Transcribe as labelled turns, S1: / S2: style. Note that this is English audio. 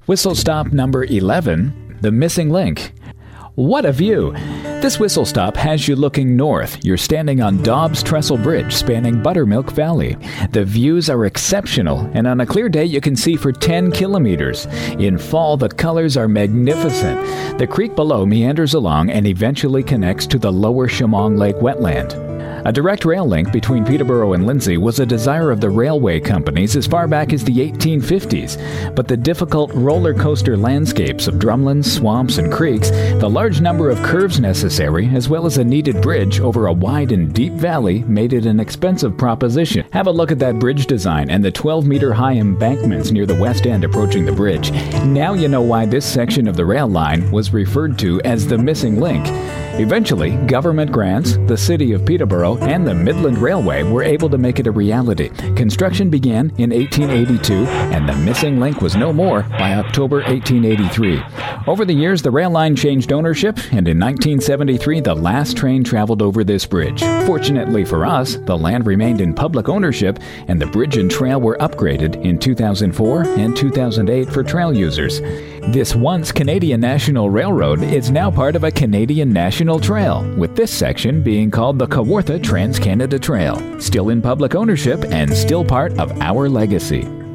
S1: Whistle stop number 11, the missing link. What a view! This whistle stop has you looking north. You're standing on Dobbs Trestle Bridge spanning Buttermilk Valley. The views are exceptional, and on a clear day you can see for 10 kilometers. In fall, the colors are magnificent. The creek below meanders along and eventually connects to the lower Chemong Lake wetland. A direct rail link between Peterborough and Lindsay was a desire of the railway companies as far back as the 1850s, but the difficult roller coaster landscapes of drumlins, swamps, and creeks, the large number of curves necessary, as well as a needed bridge over a wide and deep valley made it an expensive proposition. Have a look at that bridge design and the 12-meter high embankments near the west end approaching the bridge. Now you know why this section of the rail line was referred to as the missing link. Eventually, government grants, the city of Peterborough, and the Midland Railway were able to make it a reality. Construction began in 1882, and the missing link was no more by October 1883. Over the years, the rail line changed ownership, and in 1973, the last train traveled over this bridge. Fortunately for us, the land remained in public ownership, and the bridge and trail were upgraded in 2004 and 2008 for trail users. This once Canadian National Railroad is now part of a Canadian National Trail, with this section being called the Kawartha Trans-Canada Trail, still in public ownership and still part of our legacy.